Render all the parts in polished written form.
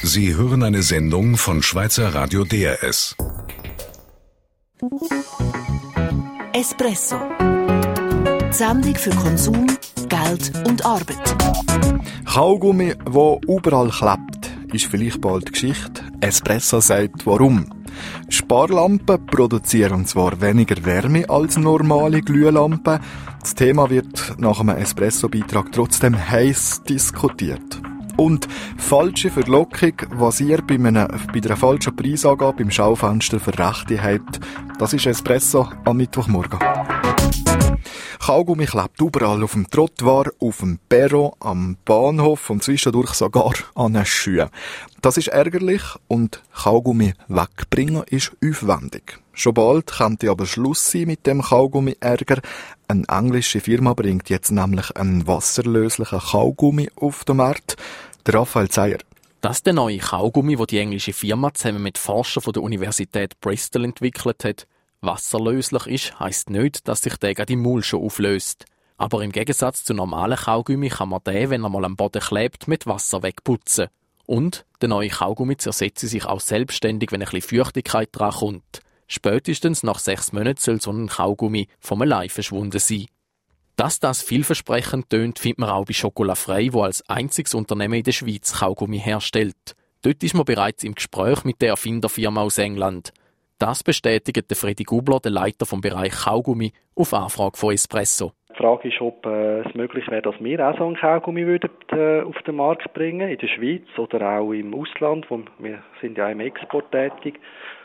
Sie hören eine Sendung von Schweizer Radio DRS. Espresso. Die Sendung für Konsum, Geld und Arbeit. Kaugummi, der überall klebt, ist vielleicht bald Geschichte. Espresso sagt, warum. Sparlampen produzieren zwar weniger Wärme als normale Glühlampen. Das Thema wird nach einem Espresso-Beitrag trotzdem heiß diskutiert. Und falsche Verlockung, was ihr bei einer falschen Preisangabe im Schaufenster für Rechte habt, das ist Espresso am Mittwochmorgen. Kaugummi klebt überall auf dem Trottoir, auf dem Perron, am Bahnhof und zwischendurch sogar an den Schuhen. Das ist ärgerlich und Kaugummi wegbringen ist aufwendig. Schon bald könnte aber Schluss sein mit dem Kaugummi-Ärger. Eine englische Firma bringt jetzt nämlich einen wasserlöslichen Kaugummi auf den Markt. Der Raphael Zeyer. Das ist der neue Kaugummi, den die englische Firma zusammen mit Forschern von der Universität Bristol entwickelt hat. Wasserlöslich ist, heisst nicht, dass sich der im Maul schon auflöst. Aber im Gegensatz zu normalen Kaugummi kann man den, wenn er mal am Boden klebt, mit Wasser wegputzen. Und der neue Kaugummi zersetzt sich auch selbstständig, wenn ein bisschen Feuchtigkeit dran kommt. Spätestens nach 6 Monaten soll so ein Kaugummi vom allein verschwunden sein. Dass das vielversprechend tönt, findet man auch bei Chocolat Frey, wo als einziges Unternehmen in der Schweiz Kaugummi herstellt. Dort ist man bereits im Gespräch mit der Erfinderfirma aus England. Das bestätigt der Freddy Gubler, der Leiter vom Bereich Kaugummi, auf Anfrage von Espresso. Die Frage ist, ob es möglich wäre, dass wir auch so einen Kaugummi auf den Markt bringen, in der Schweiz oder auch im Ausland. Wir sind ja auch im Export tätig.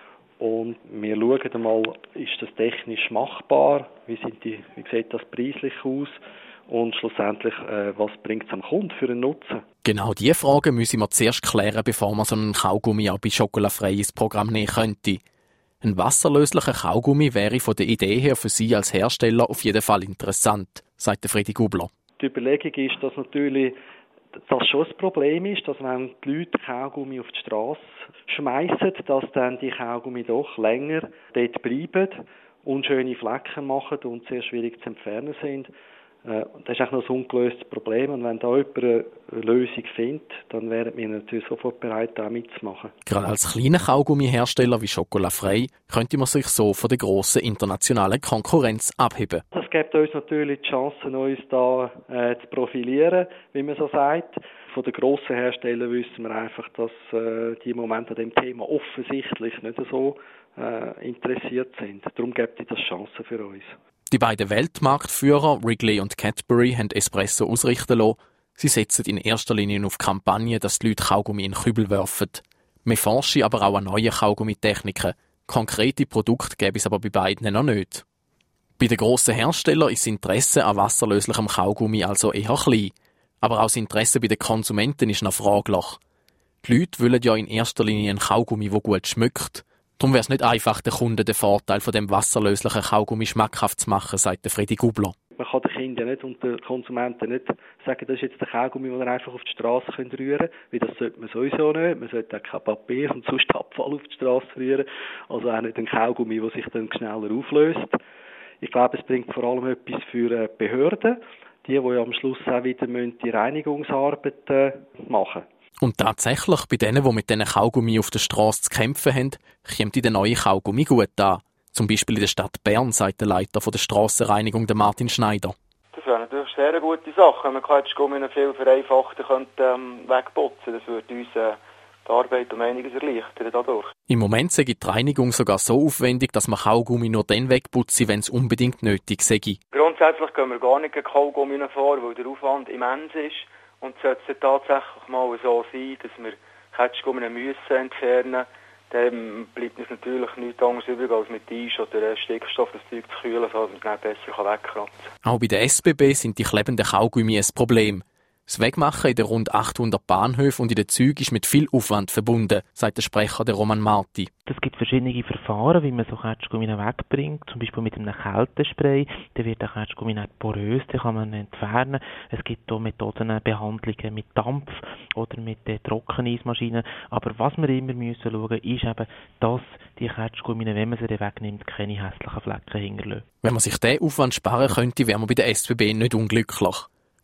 Und wir schauen einmal, ist das technisch machbar, wie sieht das preislich aus und schlussendlich, was bringt es am Kunden für einen Nutzen? Genau diese Fragen müssen wir zuerst klären, bevor man so einen Kaugummi auch bei Chocolat Frey ins Programm nehmen könnte. Ein wasserlöslicher Kaugummi wäre von der Idee her für Sie als Hersteller auf jeden Fall interessant, sagt der Freddy Gubler. Die Überlegung ist, dass natürlich das schon ein Problem ist, dass wenn die Leute Kaugummi auf die Straße schmeißen, dass dann die Kaugummi doch länger dort bleiben und schöne Flecken machen und sehr schwierig zu entfernen sind. Das ist auch noch ein ungelöstes Problem. Und wenn da jemand eine Lösung findet, dann wären wir natürlich sofort bereit, da mitzumachen. Gerade als kleiner Kaugummihersteller wie Chocolat Frey könnte man sich so von der grossen internationalen Konkurrenz abheben. Das gibt uns natürlich die Chance, uns da zu profilieren, wie man so sagt. Von den grossen Herstellern wissen wir einfach, dass die im Moment an dem Thema offensichtlich nicht so interessiert sind. Darum gibt es das Chancen für uns. Die beiden Weltmarktführer, Wrigley und Cadbury, haben Espresso ausrichten lassen. Sie setzen in erster Linie auf Kampagnen, dass die Leute Kaugummi in Kübel werfen. Wir forschen aber auch an neuen Kaugummitechniken. Konkrete Produkte gäbe es aber bei beiden noch nicht. Bei den grossen Herstellern ist das Interesse an wasserlöslichem Kaugummi also eher klein. Aber auch das Interesse bei den Konsumenten ist noch fraglich. Die Leute wollen ja in erster Linie einen Kaugummi, der gut schmeckt. Darum wäre es nicht einfach, den Kunden den Vorteil von dem wasserlöslichen Kaugummi schmackhaft zu machen, sagt der Freddy Gubler. Man kann den Kindern nicht und den Konsumenten nicht sagen, das ist jetzt der Kaugummi, den ihr einfach auf die Straße rühren könnt, weil das sollte man sowieso nicht. Man sollte auch kein Papier und sonst Abfall auf die Straße rühren, also auch nicht einen Kaugummi, der sich dann schneller auflöst. Ich glaube, es bringt vor allem etwas für Behörden, die ja am Schluss auch wieder die Reinigungsarbeit machen müssen. Und tatsächlich, bei denen, die mit diesen Kaugummi auf der Straße zu kämpfen haben, kommt der neue Kaugummi gut an. Zum Beispiel in der Stadt Bern, sagt der Leiter der Strassenreinigung, Martin Schneider. Das wäre natürlich eine sehr gute Sache, wenn man Kaugummi viel vereinfachter wegputzen könnte. Das würde uns die Arbeit um einiges erleichtern dadurch. Im Moment sei die Reinigung sogar so aufwendig, dass man Kaugummi nur dann wegputzen, wenn es unbedingt nötig sei. Grundsätzlich gehen wir gar nicht gegen Kaugummi vor, weil der Aufwand immens ist. Und sollte es tatsächlich mal so sein, dass wir Kaugummi entfernen müssen, dann bleibt uns natürlich nichts anderes übrig, als mit Eis oder Stickstoff das Zeug zu kühlen, sodass man es dann besser wegkratzen kann. Auch bei der SBB sind die klebenden Kaugummi ein Problem. Das Wegmachen in den rund 800 Bahnhöfen und in den Zügen ist mit viel Aufwand verbunden, sagt der Sprecher der Roman Marti. Es gibt verschiedene Verfahren, wie man so Kaugummi wegbringt, zum Beispiel mit einem Kältespray. Dann wird der Kaugummi nicht porös, den kann man entfernen. Es gibt auch Methoden, Behandlungen mit Dampf oder mit Trockeneismaschinen. Aber was wir immer schauen müssen, ist eben, dass die Kaugummi, wenn man sie wegnimmt, keine hässlichen Flecken hinterlassen. Wenn man sich diesen Aufwand sparen könnte, wäre man bei der SBB nicht unglücklich.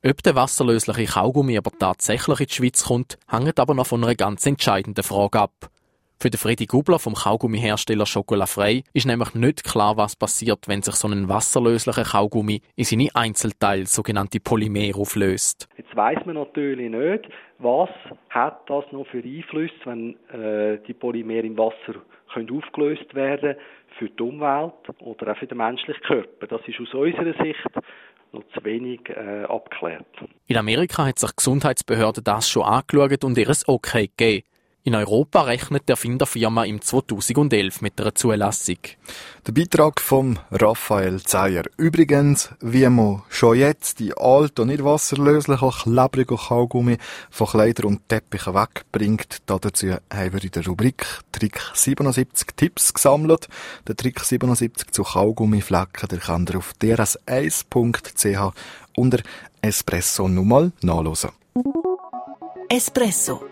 Ob der wasserlösliche Kaugummi aber tatsächlich in die Schweiz kommt, hängt aber noch von einer ganz entscheidenden Frage ab. Für den Freddy Gubler vom Kaugummihersteller Chocolat Frei ist nämlich nicht klar, was passiert, wenn sich so ein wasserlöslicher Kaugummi in seine Einzelteile, sogenannte Polymere, auflöst. Jetzt weiss man natürlich nicht, was hat das noch für Einflüsse, wenn die Polymere im Wasser aufgelöst werden für die Umwelt oder auch für den menschlichen Körper. Das ist aus unserer Sicht noch zu wenig abgeklärt. In Amerika hat sich die Gesundheitsbehörde das schon angeschaut und ihr ein Okay gegeben. In Europa rechnet der Erfinderfirma im 2011 mit einer Zulassung. Der Beitrag von Raphael Zeyer. Übrigens, wie man schon jetzt die alten und nicht wasserlöslichen, klebrigen Kaugummi von Kleidern und Teppichen wegbringt, dazu haben wir in der Rubrik Trick 77 Tipps gesammelt. Der Trick 77 zu Kaugummiflecken, der kann ihr auf drs1.ch unter Espresso nochmal nachhören. Espresso.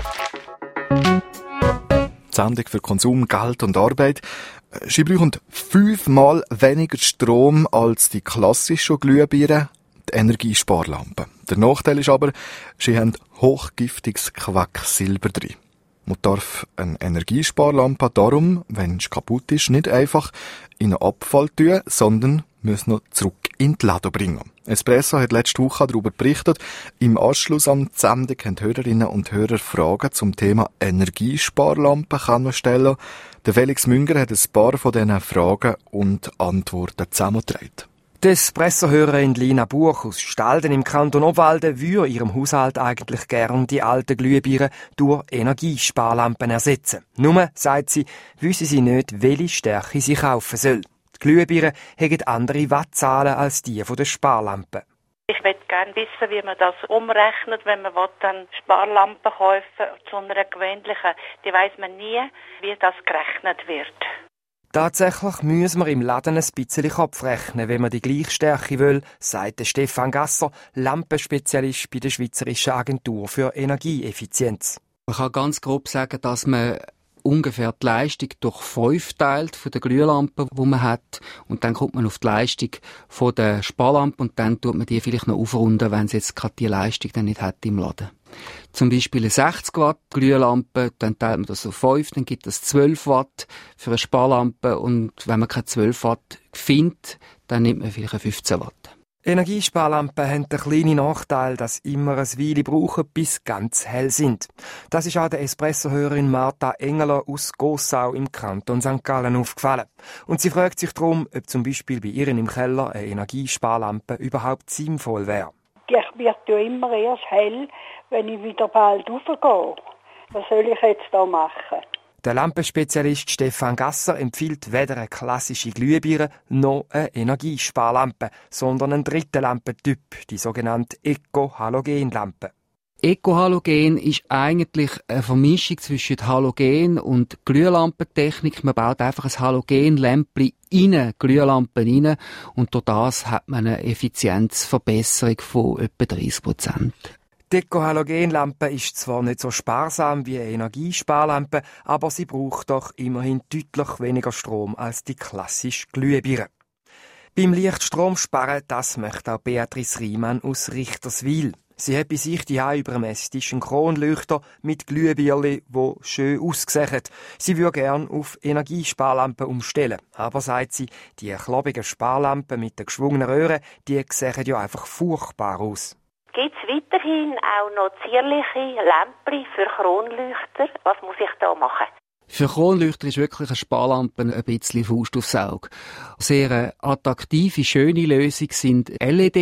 Die Sendung für Konsum, Geld und Arbeit. Sie brauchen 5-mal weniger Strom als die klassischen Glühbirnen, die Energiesparlampen. Der Nachteil ist aber, sie haben hochgiftiges Quecksilber drin. Man darf eine Energiesparlampe darum, wenn es kaputt ist, nicht einfach in einen Abfall tun, sondern muss noch zurück in die Läden bringen. Espresso hat letzte Woche darüber berichtet. Im Anschluss an die Sendung haben Hörerinnen und Hörer Fragen zum Thema Energiesparlampen stellen. Der Felix Münger hat ein paar von diesen Fragen und Antworten zusammengetragen. Die Espresso-Hörerin Lina Buch aus Stalden im Kanton Obwalden würde ihrem Haushalt eigentlich gern die alten Glühbirnen durch Energiesparlampen ersetzen. Nur, sagt sie, wisse sie nicht, welche Stärke sie kaufen soll. Die Glühbirnen haben andere Wattzahlen als die der Sparlampen. Ich möchte gerne wissen, wie man das umrechnet, wenn man dann Sparlampen kaufen zu einer gewöhnlichen. Die weiss man nie, wie das gerechnet wird. Tatsächlich müssen wir im Laden ein bisschen Kopf rechnen, wenn man die gleiche Stärke will, sagt Stefan Gasser, Lampenspezialist bei der Schweizerischen Agentur für Energieeffizienz. Man kann ganz grob sagen, dass man ungefähr die Leistung durch 5 teilt von der Glühlampe, die man hat. Und dann kommt man auf die Leistung von der Sparlampe und dann tut man die vielleicht noch aufrunden, wenn sie jetzt gerade die Leistung dann nicht hat im Laden. Zum Beispiel eine 60 Watt Glühlampe, dann teilt man das auf 5, dann gibt es 12 Watt für eine Sparlampe und wenn man keine 12 Watt findet, dann nimmt man vielleicht eine 15 Watt. Energiesparlampen haben den kleinen Nachteil, dass sie immer ein Weile brauchen, bis sie ganz hell sind. Das ist auch der Espresso-Hörerin Martha Engeler aus Gossau im Kanton St. Gallen aufgefallen. Und sie fragt sich darum, ob zum Beispiel bei ihr im Keller eine Energiesparlampe überhaupt sinnvoll wäre. Ich werde ja immer erst hell, wenn ich wieder bald raufgehe. Was soll ich jetzt da machen? Der Lampenspezialist Stefan Gasser empfiehlt weder eine klassische Glühbirne noch eine Energiesparlampe, sondern einen dritten Lampentyp, die sogenannte Eco-Halogen-Lampe. Eco-Halogen ist eigentlich eine Vermischung zwischen Halogen und Glühlampentechnik. Man baut einfach ein Halogenlämpchen in eine Glühlampe rein und durch das hat man eine Effizienzverbesserung von etwa 30%. Die Eco-Halogen-Lampe ist zwar nicht so sparsam wie eine Energiesparlampe, aber sie braucht doch immerhin deutlich weniger Strom als die klassische Glühbirne. Beim Lichtstrom sparen, das möchte auch Beatrice Riemann aus Richterswil. Sie hat bei sich daheim über dem Esstisch einen Kronleuchter mit Glühbirnen, die schön aussehen. Sie würde gerne auf Energiesparlampen umstellen. Aber, sagt sie, die klobigen Sparlampen mit den geschwungenen Röhren, die sehen ja einfach furchtbar aus. Gibt es weiterhin auch noch zierliche Lämpchen für Kronleuchter? Was muss ich da machen? Für Kronleuchter ist wirklich eine Sparlampe ein bisschen Faust aufs Auge. Sehr attraktive, schöne Lösung sind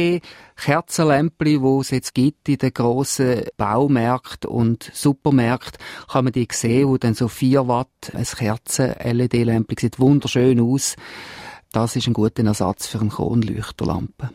LED-Kerzenlämpchen, die es jetzt gibt in den grossen Baumärkten und Supermärkten. Kann man die sehen, wo dann so 4 Watt ein Kerzen-LED-Lämpchen sieht wunderschön aus. Das ist ein guter Ersatz für eine Kronleuchterlampe.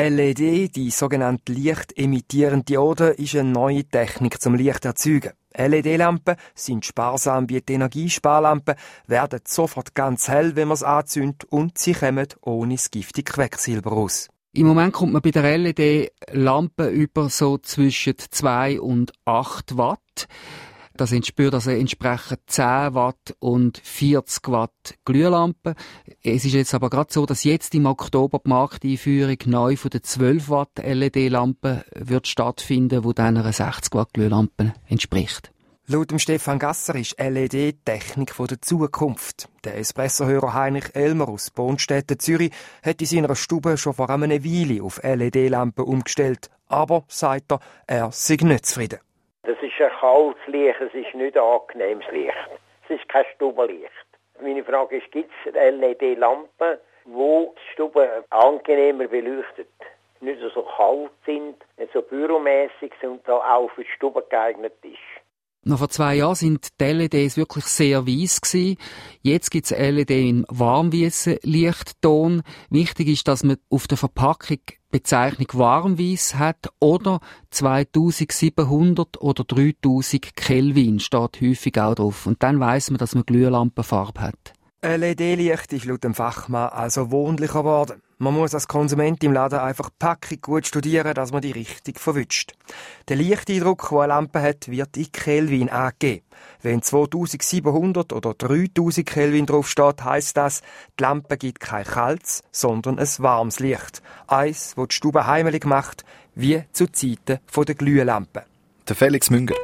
LED, die sogenannte lichtemittierende Diode, ist eine neue Technik zum Licht erzeugen. LED-Lampen sind sparsam wie die Energiesparlampen, werden sofort ganz hell, wenn man es anzündet, und sie kommen ohne das giftige Quecksilber raus. Im Moment kommt man bei der LED-Lampe über so zwischen 2 und 8 Watt. Das entspürt also entsprechend 10 Watt und 40 Watt Glühlampen. Es ist jetzt aber gerade so, dass jetzt im Oktober die Markteinführung neu von den 12 Watt LED-Lampen wird stattfinden, wo dann einer 60 Watt Glühlampe entspricht. Laut dem Stefan Gasser ist LED die Technik der Zukunft. Der Espresso-Hörer Heinrich Elmer aus Bonstetten, Zürich, hat in seiner Stube schon vor einer Weile auf LED-Lampen umgestellt. Aber, sagt er sei nicht zufrieden. Das ist ein kaltes Licht, es ist nicht ein angenehmes Licht. Es ist kein Stubenlicht. Meine Frage ist, gibt es LED-Lampen, die die Stube angenehmer beleuchtet? Nicht so kalt sind, nicht so büromässig sind und auch für die Stube geeignet ist. Noch vor 2 Jahren sind die LEDs wirklich sehr weiss gewesen. Jetzt gibt es LED in warmweissen Lichtton. Wichtig ist, dass man auf der Verpackung Bezeichnung warmweiss hat oder 2700 oder 3000 Kelvin steht häufig auch drauf. Und dann weiss man, dass man Glühlampenfarbe hat. LED-Licht ist laut dem Fachmann also wohnlicher geworden. Man muss als Konsument im Laden einfach die Packung gut studieren, dass man die richtig verwünscht. Der Lichteindruck, den eine Lampe hat, wird in Kelvin angegeben. Wenn 2700 oder 3000 Kelvin draufsteht, heisst das, die Lampe gibt kein kaltes, sondern ein warmes Licht. Eins, das die Stube heimelig macht, wie zu Zeiten der Glühlampen. Der Felix Münger.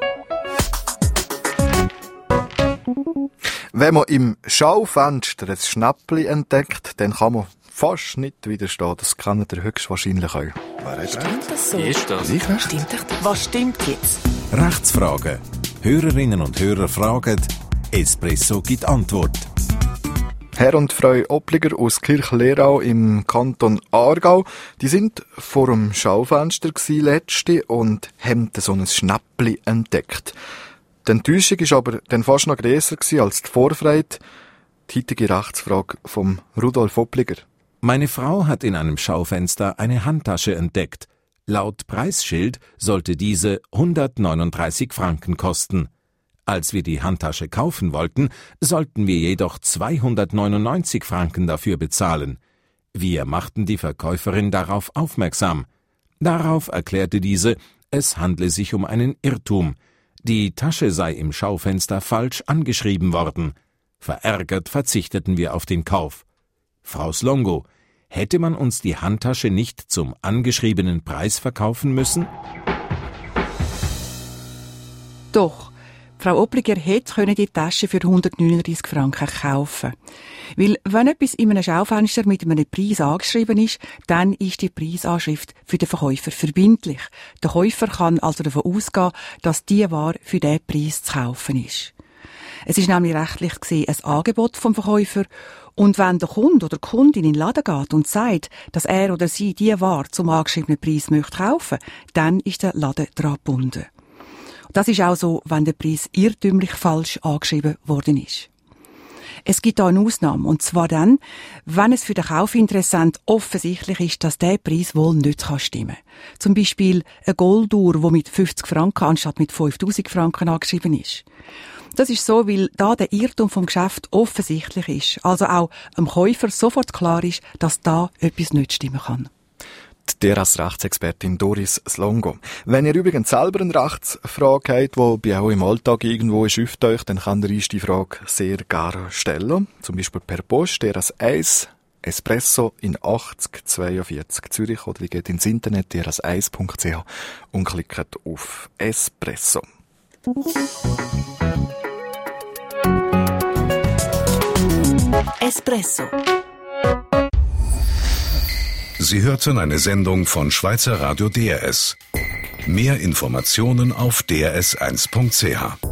Wenn man im Schaufenster ein Schnäppli entdeckt, dann kann man fast nicht widerstehen. Das kann er höchstwahrscheinlich auch. Stimmt das so? Wie ist das? Stimmt das? Was stimmt jetzt? Rechtsfragen. Hörerinnen und Hörer fragen, Espresso gibt Antwort. Herr und Frau Oppliger aus Kirchlerau im Kanton Aargau, die sind vor dem Schaufenster letzte und haben so ein Schnäppli entdeckt. Die Enttäuschung war aber dann fast noch grösser als die Vorfreude. Die heutige Rechtsfrage vom Rudolf Oppliger. Meine Frau hat in einem Schaufenster eine Handtasche entdeckt. Laut Preisschild sollte diese 139 Franken kosten. Als wir die Handtasche kaufen wollten, sollten wir jedoch 299 Franken dafür bezahlen. Wir machten die Verkäuferin darauf aufmerksam. Darauf erklärte diese, es handle sich um einen Irrtum. Die Tasche sei im Schaufenster falsch angeschrieben worden. Verärgert verzichteten wir auf den Kauf. Frau Slongo, hätte man uns die Handtasche nicht zum angeschriebenen Preis verkaufen müssen? Doch, Frau Oppliger hätte die Tasche für 139 Franken kaufen. Weil, wenn etwas in einem Schaufenster mit einem Preis angeschrieben ist, dann ist die Preisanschrift für den Verkäufer verbindlich. Der Käufer kann also davon ausgehen, dass die Ware für diesen Preis zu kaufen ist. Es ist nämlich rechtlich gesehen ein Angebot vom Verkäufer. Und wenn der Kunde oder die Kundin in den Laden geht und sagt, dass er oder sie die Ware zum angeschriebenen Preis möchte kaufen, dann ist der Laden daran gebunden. Das ist auch so, wenn der Preis irrtümlich falsch angeschrieben worden ist. Es gibt da eine Ausnahme, und zwar dann, wenn es für den Kaufinteressent offensichtlich ist, dass der Preis wohl nicht stimmen kann. Zum Beispiel eine Golduhr, die mit 50 Franken anstatt mit 5000 Franken angeschrieben ist. Das ist so, weil da der Irrtum vom Geschäft offensichtlich ist. Also auch dem Käufer sofort klar ist, dass da etwas nicht stimmen kann. Der als Rechtsexpertin Doris Slongo. Wenn ihr übrigens selber eine Rechtsfrage habt, die bei euch im Alltag irgendwo schüfft euch, dann kann ihr uns die Frage sehr gerne stellen. Zum Beispiel per Post, der als 1 Espresso in 8042 Zürich, oder ihr geht ins Internet, der als 1.ch und klickt auf Espresso. Espresso. Sie hörten eine Sendung von Schweizer Radio DRS. Mehr Informationen auf drs1.ch.